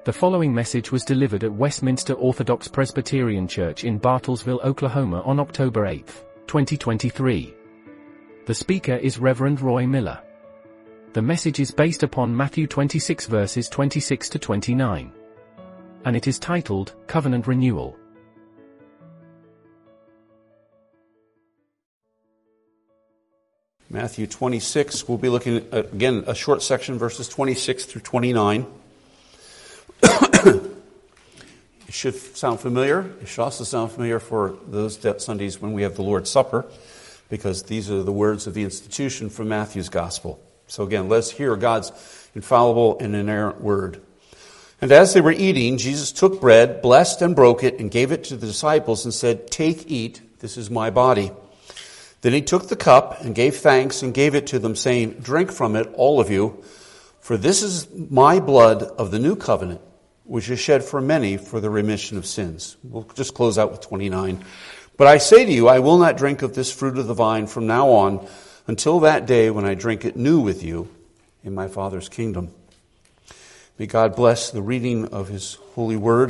The following message was delivered at Westminster Orthodox Presbyterian Church in Bartlesville, Oklahoma on October 8, 2023. The speaker is Reverend Roy Miller. The message is based upon Matthew 26 verses 26 to 29. And it is titled, Covenant Renewal. Matthew 26, we'll be looking at, again, a short section, verses 26 through 29. It should sound familiar. It should also sound familiar for those Sundays when we have the Lord's Supper, because these are the words of the institution from Matthew's Gospel. So again, let's hear God's infallible and inerrant word. And as they were eating, Jesus took bread, blessed and broke it, and gave it to the disciples and said, "Take, eat, this is my body." Then he took the cup and gave thanks and gave it to them, saying, "Drink from it, all of you, for this is my blood of the new covenant, which is shed for many for the remission of sins." We'll just close out with 29. "But I say to you, I will not drink of this fruit of the vine from now on until that day when I drink it new with you in my Father's kingdom." May God bless the reading of His holy word.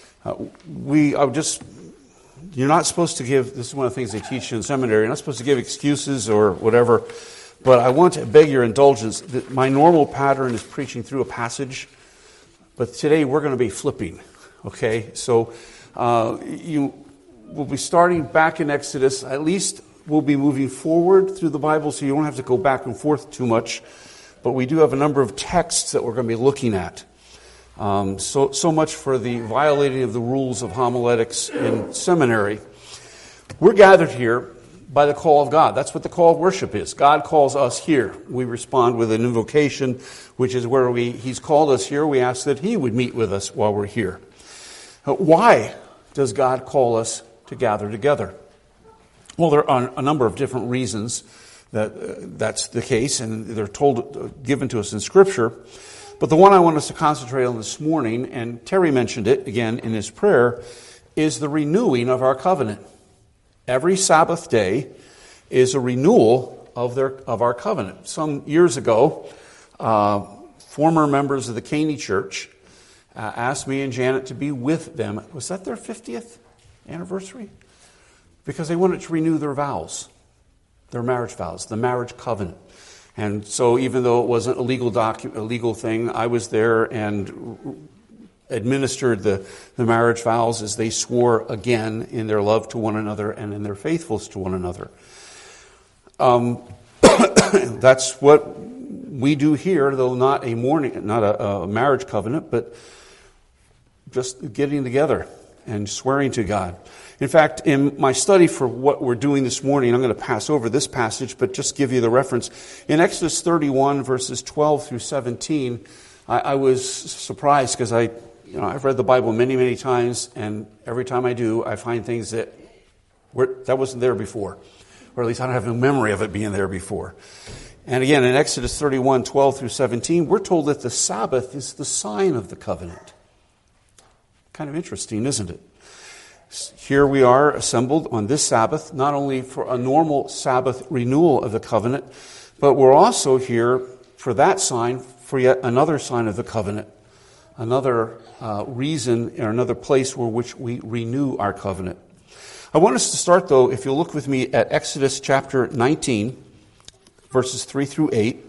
You're not supposed to give, this is one of the things they teach you in seminary, you're not supposed to give excuses or whatever, but I want to beg your indulgence that my normal pattern is preaching through a passage, but today we're going to be flipping, okay? So we'll be starting back in Exodus. At least we'll be moving forward through the Bible, so you don't have to go back and forth too much, but we do have a number of texts that we're going to be looking at. So much for the violating of the rules of homiletics in seminary. We're gathered here by the call of God. That's what the call of worship is. God calls us here. We respond with an invocation, which is where He's called us here. We ask that He would meet with us while we're here. Why does God call us to gather together? Well, there are a number of different reasons that that's the case, and they're given to us in Scripture. But the one I want us to concentrate on this morning, and Terry mentioned it again in his prayer, is the renewing of our covenant. Every Sabbath day is a renewal of our covenant. Some years ago, former members of the Caney Church asked me and Janet to be with them. Was that their 50th anniversary? Because they wanted to renew their vows, their marriage vows, the marriage covenant. And so even though it wasn't a legal thing, I was there and administered the marriage vows as they swore again in their love to one another and in their faithfulness to one another. That's what we do here, though not a marriage covenant, but just getting together and swearing to God. In fact, in my study for what we're doing this morning, I'm going to pass over this passage, but just give you the reference. In Exodus 31, verses 12 through 17, I was surprised because I've read the Bible many, many times, and every time I do, I find things that wasn't there before, or at least I don't have a memory of it being there before. And again, in Exodus 31, 12 through 17, we're told that the Sabbath is the sign of the covenant. Kind of interesting, isn't it? Here we are assembled on this Sabbath, not only for a normal Sabbath renewal of the covenant, but we're also here for that sign, for yet another sign of the covenant, another reason or another place where which we renew our covenant. I want us to start, though, if you'll look with me at Exodus chapter 19, verses 3 through 8.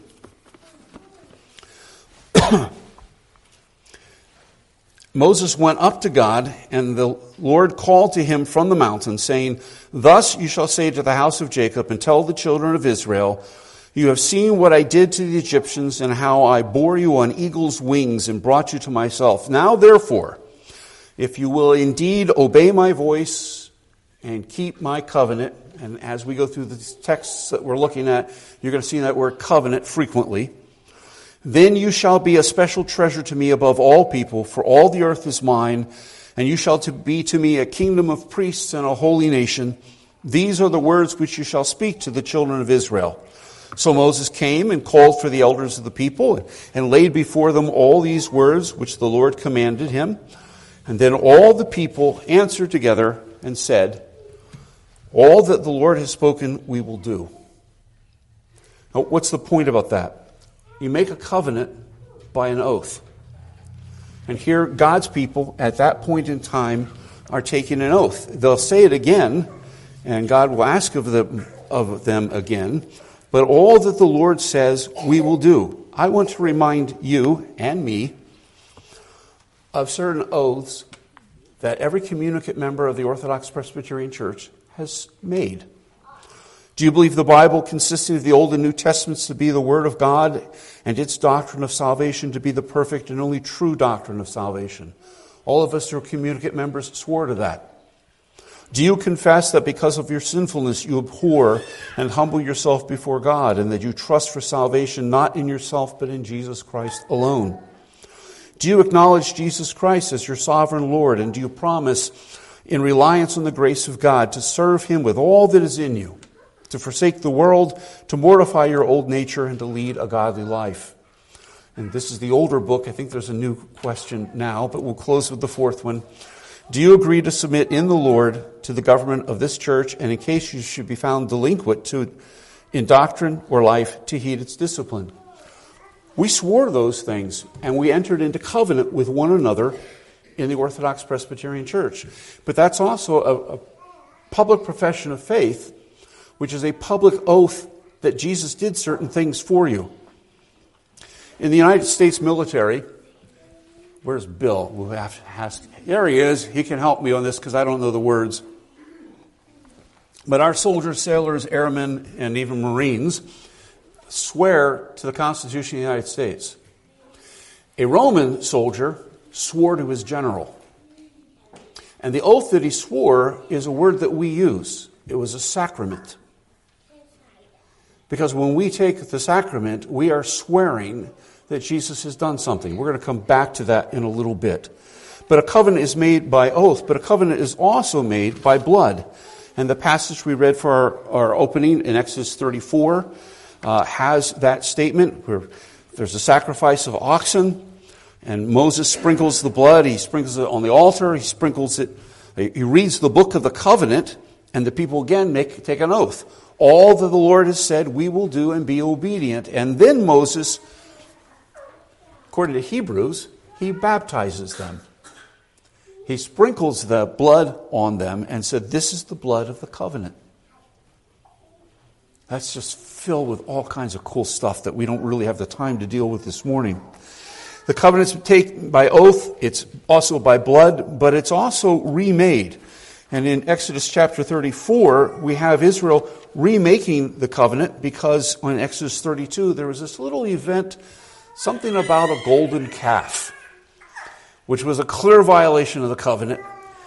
Moses went up to God, and the Lord called to him from the mountain, saying, "Thus you shall say to the house of Jacob, and tell the children of Israel, you have seen what I did to the Egyptians, and how I bore you on eagle's wings and brought you to myself. Now therefore, if you will indeed obey my voice and keep my covenant," and as we go through the texts that we're looking at, you're going to see that word covenant frequently, "then you shall be a special treasure to me above all people, for all the earth is mine, and you shall be to me a kingdom of priests and a holy nation. These are the words which you shall speak to the children of Israel." So Moses came and called for the elders of the people and laid before them all these words which the Lord commanded him. And then all the people answered together and said, "All that the Lord has spoken we will do." Now, what's the point about that? You make a covenant by an oath. And here, God's people, at that point in time, are taking an oath. They'll say it again, and God will ask of them again. But all that the Lord says, we will do. I want to remind you and me of certain oaths that every communicant member of the Orthodox Presbyterian Church has made. Do you believe the Bible, consisting of the Old and New Testaments, to be the Word of God and its doctrine of salvation to be the perfect and only true doctrine of salvation? All of us who are communicant members swore to that. Do you confess that because of your sinfulness you abhor and humble yourself before God, and that you trust for salvation not in yourself but in Jesus Christ alone? Do you acknowledge Jesus Christ as your sovereign Lord, and do you promise, in reliance on the grace of God, to serve Him with all that is in you, to forsake the world, to mortify your old nature, and to lead a godly life? And this is the older book. I think there's a new question now, but we'll close with the fourth one. Do you agree to submit in the Lord to the government of this church, and in case you should be found delinquent in doctrine or life, to heed its discipline? We swore those things, and we entered into covenant with one another in the Orthodox Presbyterian Church. But that's also a public profession of faith, which is a public oath that Jesus did certain things for you. In the United States military, where's Bill? We'll have to ask. There he is. He can help me on this because I don't know the words. But our soldiers, sailors, airmen, and even Marines swear to the Constitution of the United States. A Roman soldier swore to his general. And the oath that he swore is a word that we use. It was a sacrament. Because when we take the sacrament, we are swearing that Jesus has done something. We're going to come back to that in a little bit. But a covenant is made by oath, but a covenant is also made by blood. And the passage we read for our opening in Exodus 34 has that statement where there's a sacrifice of oxen, and Moses sprinkles the blood. He sprinkles it on the altar. He sprinkles it. He reads the book of the covenant, and the people again take an oath. All that the Lord has said we will do and be obedient. And then Moses, according to Hebrews, he baptizes them. He sprinkles the blood on them and said, this is the blood of the covenant. That's just filled with all kinds of cool stuff that we don't really have the time to deal with this morning. The covenant's taken by oath, it's also by blood, but it's also remade. And in Exodus chapter 34, we have Israel remaking the covenant because in Exodus 32, there was this little event, something about a golden calf, which was a clear violation of the covenant.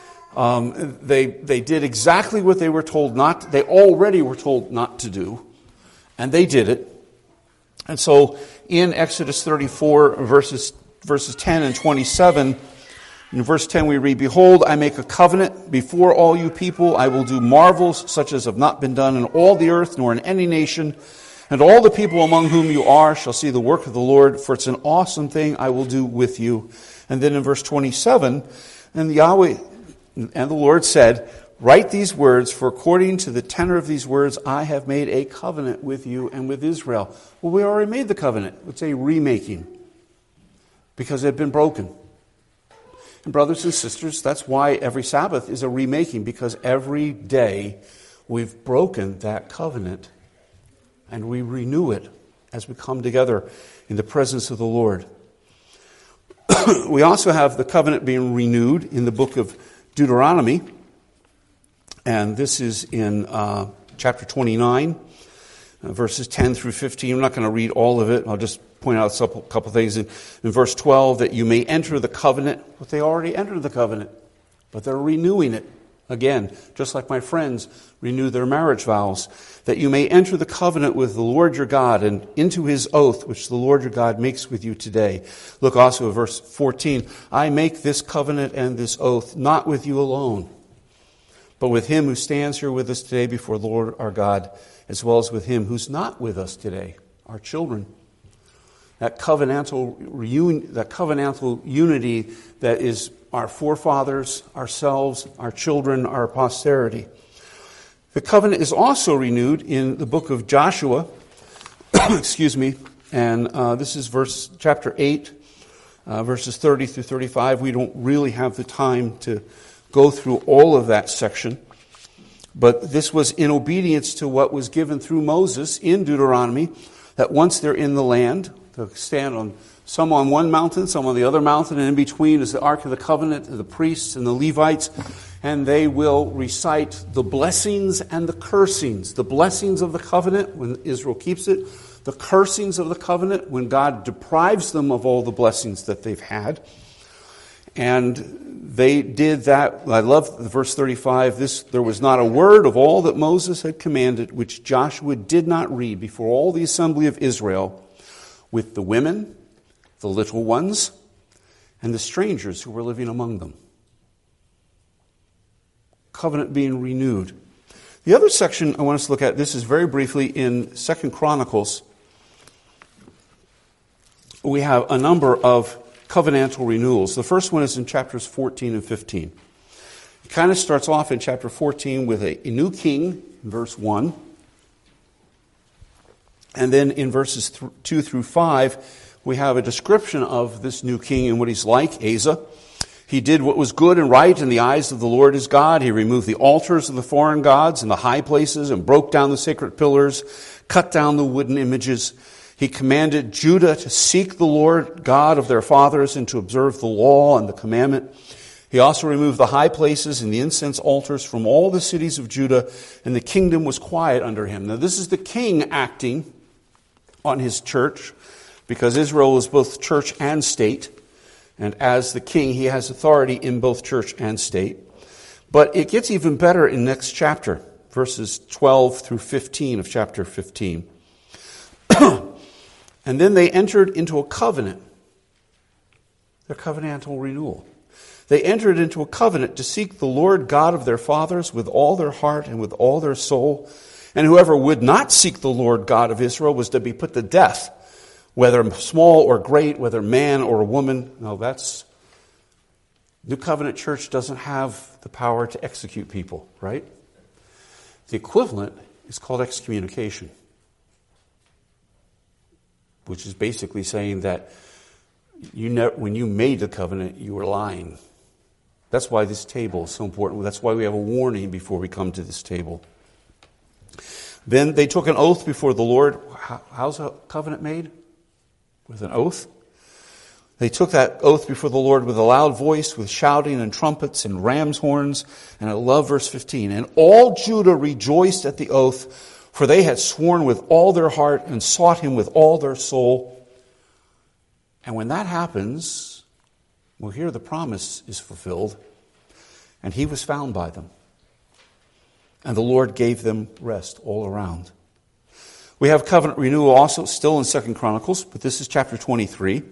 They did exactly what they were told not to. They already were told not to do, and they did it. And so in Exodus 34, verses 10 and 27, in verse 10 we read, behold, I make a covenant before all you people. I will do marvels such as have not been done in all the earth, nor in any nation. And all the people among whom you are shall see the work of the Lord, for it's an awesome thing I will do with you. And then in verse 27, and Yahweh and the Lord said, write these words, for according to the tenor of these words, I have made a covenant with you and with Israel. Well, we already made the covenant. It's a remaking because it had been broken. And brothers and sisters, that's why every Sabbath is a remaking, because every day we've broken that covenant and we renew it as we come together in the presence of the Lord. We also have the covenant being renewed in the book of Deuteronomy, and this is in chapter 29, verses 10 through 15. I'm not going to read all of it. I'll just point out a couple things. In verse 12, that you may enter the covenant. But they already entered the covenant, but they're renewing it again, just like my friends renew their marriage vows. That you may enter the covenant with the Lord your God and into his oath, which the Lord your God makes with you today. Look also at verse 14. I make this covenant and this oath not with you alone, but with him who stands here with us today before the Lord our God, as well as with him who's not with us today, our children. That covenantal unity that is our forefathers, ourselves, our children, our posterity. The covenant is also renewed in the book of Joshua, excuse me, and this is chapter 8, verses 30 through 35. We don't really have the time to go through all of that section. But this was in obedience to what was given through Moses in Deuteronomy, that once they're in the land, they'll stand on some on one mountain, some on the other mountain, and in between is the Ark of the Covenant, the priests and the Levites, and they will recite the blessings and the cursings. The blessings of the covenant when Israel keeps it, the cursings of the covenant when God deprives them of all the blessings that they've had. And they did that. I love verse 35. There was not a word of all that Moses had commanded which Joshua did not read before all the assembly of Israel, with the women, the little ones, and the strangers who were living among them. Covenant being renewed. The other section I want us to look at, this is very briefly in 2 Chronicles. We have a number of covenantal renewals. The first one is in chapters 14 and 15. It kind of starts off in chapter 14 with a new king, in verse 1. And then in verses 2 through 5, we have a description of this new king and what he's like, Asa. He did what was good and right in the eyes of the Lord his God. He removed the altars of the foreign gods and the high places and broke down the sacred pillars, cut down the wooden images. He commanded Judah to seek the Lord God of their fathers and to observe the law and the commandment. He also removed the high places and the incense altars from all the cities of Judah, and the kingdom was quiet under him. Now this is the king acting on his church, because Israel was both church and state. And as the king, he has authority in both church and state. But it gets even better in next chapter, verses 12 through 15 of chapter 15. And then they entered into a covenant, their covenantal renewal. They entered into a covenant to seek the Lord God of their fathers with all their heart and with all their soul. And whoever would not seek the Lord God of Israel was to be put to death, whether small or great, whether man or woman. No, that's... New Covenant Church doesn't have the power to execute people, right? The equivalent is called excommunication, which is basically saying that when you made the covenant, you were lying. That's why this table is so important. That's why we have a warning before we come to this table. Then they took an oath before the Lord. How's a covenant made? With an oath. They took that oath before the Lord with a loud voice, with shouting and trumpets and ram's horns. And I love verse 15. And all Judah rejoiced at the oath, for they had sworn with all their heart and sought him with all their soul. And when that happens, well, here the promise is fulfilled. And he was found by them. And the Lord gave them rest all around. We have covenant renewal also still in 2 Chronicles, but this is chapter 23.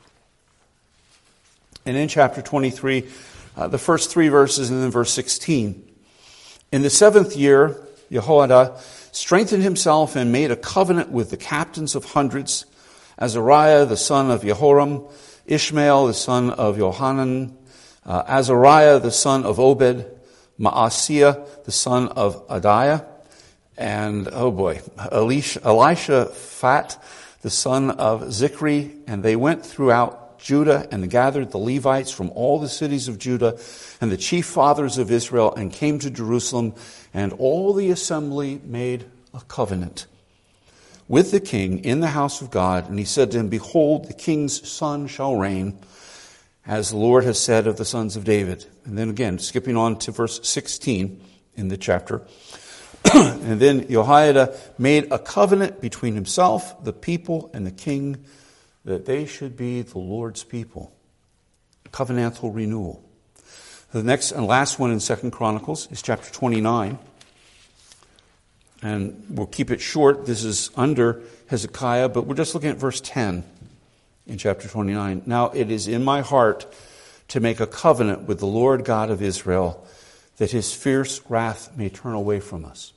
And in chapter 23, the first 3 verses and then verse 16. In the 7th year, Jehoiada strengthened himself and made a covenant with the captains of hundreds, Azariah the son of Jehoram, Ishmael the son of Johanan, Azariah the son of Obed, Maaseiah the son of Adiah, and, Elisha Phat the son of Zichri. And they went throughout Judah and gathered the Levites from all the cities of Judah and the chief fathers of Israel and came to Jerusalem, and all the assembly made a covenant with the king in the house of God. And he said to him, behold, the king's son shall reign, as the Lord has said of the sons of David. And then again, skipping on to verse 16 in the chapter. And then Jehoiada made a covenant between himself, the people, and the king, that they should be the Lord's people. Covenantal renewal. The next and last one in 2 Chronicles is chapter 29. And we'll keep it short. This is under Hezekiah, but we're just looking at verse 10 in chapter 29. Now it is in my heart to make a covenant with the Lord God of Israel, that his fierce wrath may turn away from us.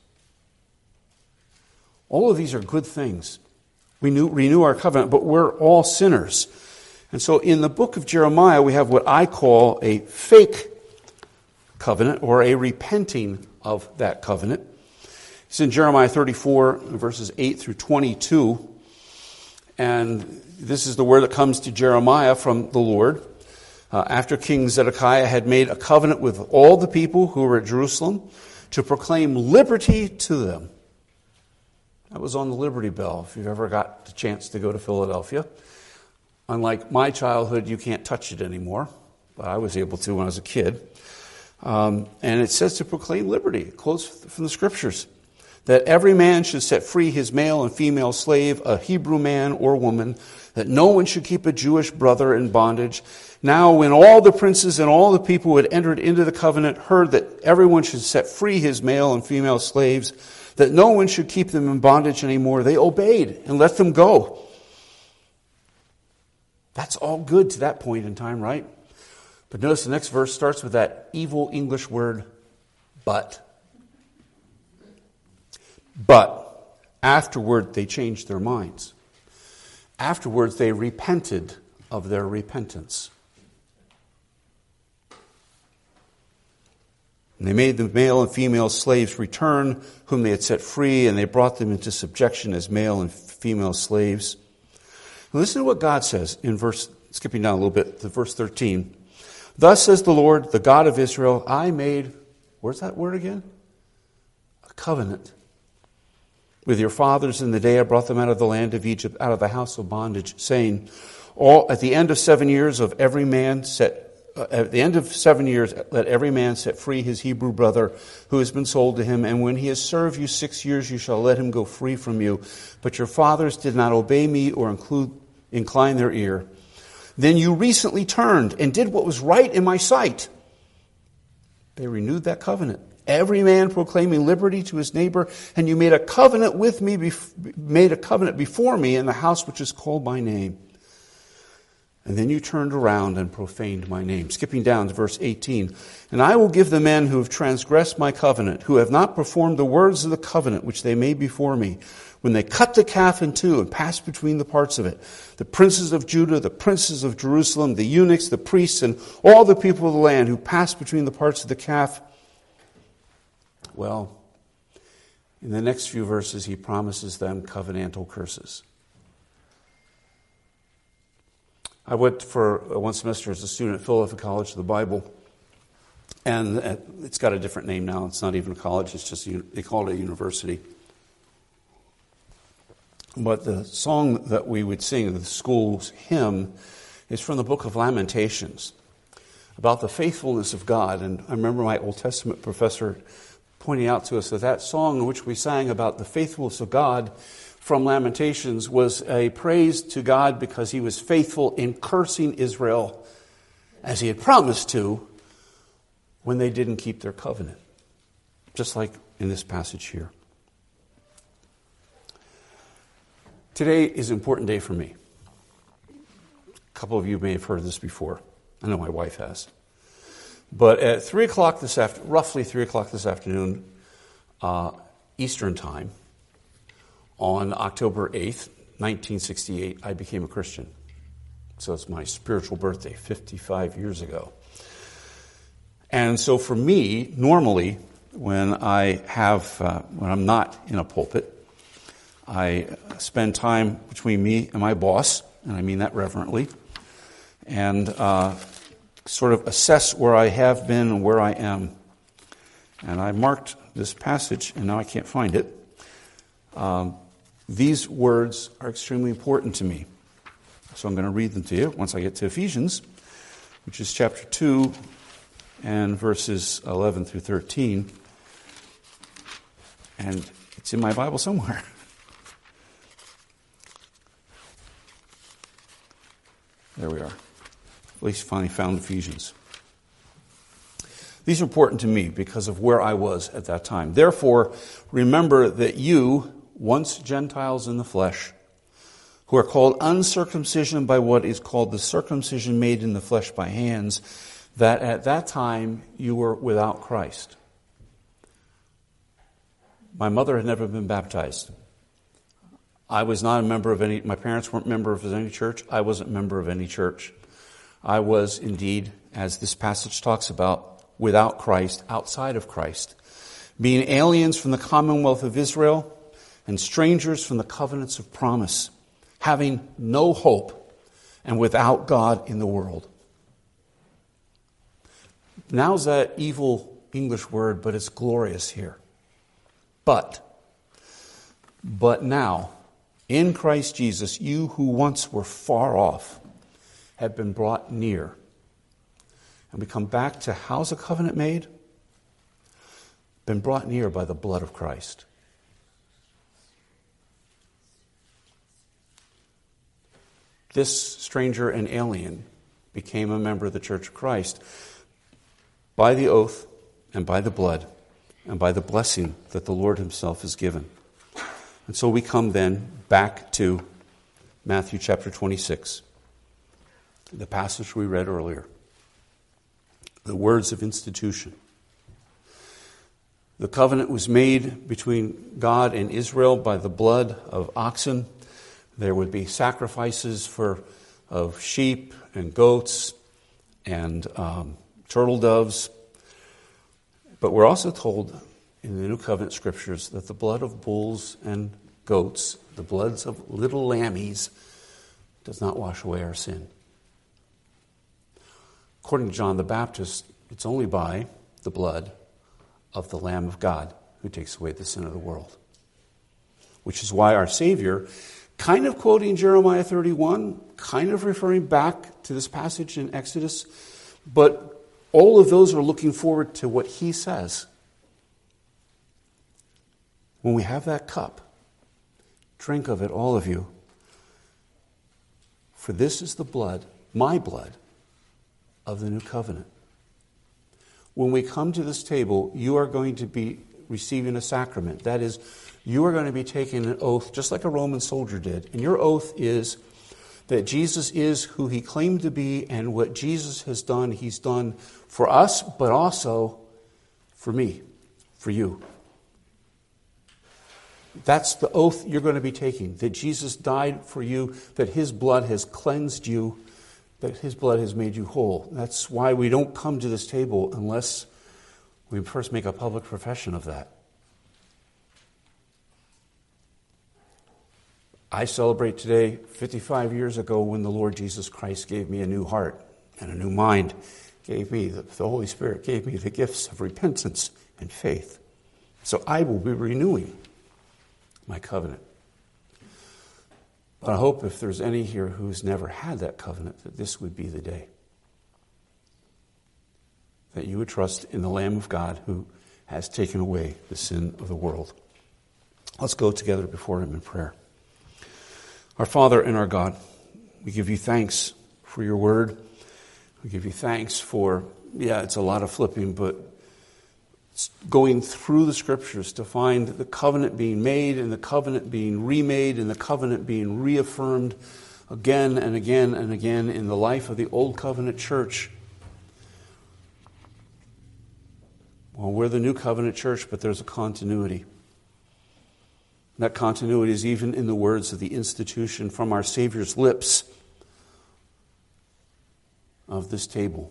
All of these are good things. We renew our covenant, but we're all sinners. And so in the book of Jeremiah, we have what I call a fake covenant, or a repenting of that covenant. It's in Jeremiah 34, verses 8 through 22. And this is the word that comes to Jeremiah from the Lord. After King Zedekiah had made a covenant with all the people who were at Jerusalem to proclaim liberty to them. That was on the Liberty Bell, if you've ever got the chance to go to Philadelphia. Unlike my childhood, you can't touch it anymore, but I was able to when I was a kid. And it says to proclaim liberty, quotes from the Scriptures, that every man should set free his male and female slave, a Hebrew man or woman, that no one should keep a Jewish brother in bondage. Now, when all the princes and all the people who had entered into the covenant heard that everyone should set free his male and female slaves, that no one should keep them in bondage anymore, they obeyed and let them go. That's all good to that point in time, right? But notice the next verse starts with that evil English word, but. But afterward they changed their minds. Afterwards they repented of their repentance. And they made the male and female slaves return, whom they had set free, and they brought them into subjection as male and female slaves. And listen to what God says in skipping down a little bit, to verse 13. Thus says the Lord, the God of Israel, I made, where's that word again? A covenant with your fathers in the day I brought them out of the land of Egypt, out of the house of bondage, saying, at the end of 7 years, let every man set free his Hebrew brother who has been sold to him, and when he has served you 6 years, you shall let him go free from you. But your fathers did not obey me or incline their ear. Then you recently turned and did what was right in my sight. They renewed that covenant, every man proclaiming liberty to his neighbor, and you made a covenant with me, before me in the house which is called my name. And then you turned around and profaned my name. Skipping down to verse 18. And I will give the men who have transgressed my covenant, who have not performed the words of the covenant which they made before me, when they cut the calf in two and passed between the parts of it, the princes of Judah, the princes of Jerusalem, the eunuchs, the priests, and all the people of the land who passed between the parts of the calf. Well, in the next few verses, he promises them covenantal curses. I went for one semester as a student at Philadelphia College of the Bible, and it's got a different name now. It's not even a college, it's just, they call it a university. But the song that we would sing, the school's hymn, is from the book of Lamentations, about the faithfulness of God. And I remember my Old Testament professor pointing out to us that song in which we sang about the faithfulness of God from Lamentations was a praise to God because he was faithful in cursing Israel as he had promised to when they didn't keep their covenant. Just like in this passage here. Today is an important day for me. A couple of you may have heard this before. I know my wife has. But at 3 o'clock roughly 3 o'clock this afternoon, Eastern time, on October 8th, 1968, I became a Christian. So it's my spiritual birthday, 55 years ago. And so for me, normally, when I'm not in a pulpit, I spend time between me and my boss, and I mean that reverently, and sort of assess where I have been and where I am. And I marked this passage, and now I can't find it. These words are extremely important to me. So I'm going to read them to you once I get to Ephesians, which is chapter 2 and verses 11 through 13. And it's in my Bible somewhere. There we are. At least finally found Ephesians. These are important to me because of where I was at that time. Therefore, remember that you, once Gentiles in the flesh, who are called uncircumcision by what is called the circumcision made in the flesh by hands, that at that time you were without Christ. My mother had never been baptized. I was not a member of any, my parents weren't members of any church. I wasn't a member of any church. I was indeed, as this passage talks about, without Christ, outside of Christ, being aliens from the commonwealth of Israel and strangers from the covenants of promise, having no hope, and without God in the world. Now's that evil English word, but it's glorious here. But now, in Christ Jesus, you who once were far off have been brought near. And we come back to, how's a covenant made? Been brought near by the blood of Christ. This stranger and alien became a member of the Church of Christ by the oath and by the blood and by the blessing that the Lord himself has given. And so we come then back to Matthew chapter 26, the passage we read earlier, the words of institution. The covenant was made between God and Israel by the blood of oxen. There would be sacrifices of sheep and goats and turtle doves. But we're also told in the New Covenant scriptures that the blood of bulls and goats, the bloods of little lammies, does not wash away our sin. According to John the Baptist, it's only by the blood of the Lamb of God who takes away the sin of the world. Which is why our Savior, kind of quoting Jeremiah 31, kind of referring back to this passage in Exodus, but all of those are looking forward to what he says. When we have that cup, drink of it, all of you. For this is the blood, my blood, of the new covenant. When we come to this table, you are going to be receiving a sacrament. That is, you are going to be taking an oath, just like a Roman soldier did. And your oath is that Jesus is who he claimed to be, and what Jesus has done, he's done for us, but also for me, for you. That's the oath you're going to be taking, that Jesus died for you, that his blood has cleansed you, that his blood has made you whole. That's why we don't come to this table unless we first make a public profession of that. I celebrate today 55 years ago when the Lord Jesus Christ gave me a new heart and a new mind, gave me the Holy Spirit, gave me the gifts of repentance and faith. So I will be renewing my covenant. But I hope if there's any here who's never had that covenant, that this would be the day. That you would trust in the Lamb of God who has taken away the sin of the world. Let's go together before him in prayer. Our Father and our God, we give you thanks for your word. We give you thanks for, it's a lot of flipping, but going through the scriptures to find the covenant being made and the covenant being remade and the covenant being reaffirmed again and again and again in the life of the Old Covenant church. Well, we're the New Covenant church, but there's a continuity. That continuity is even in the words of the institution from our Savior's lips of this table.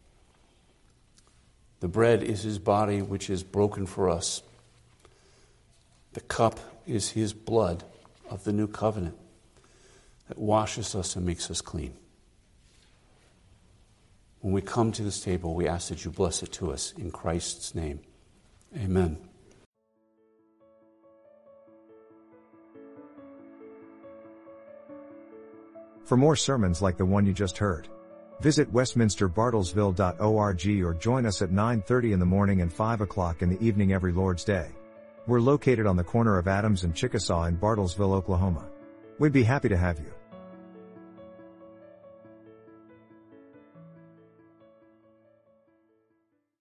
The bread is his body, which is broken for us. The cup is his blood of the new covenant that washes us and makes us clean. When we come to this table, we ask that you bless it to us in Christ's name. Amen. For more sermons like the one you just heard, visit westminsterbartlesville.org or join us at 9:30 in the morning and 5 o'clock in the evening every Lord's Day. We're located on the corner of Adams and Chickasaw in Bartlesville, Oklahoma. We'd be happy to have you.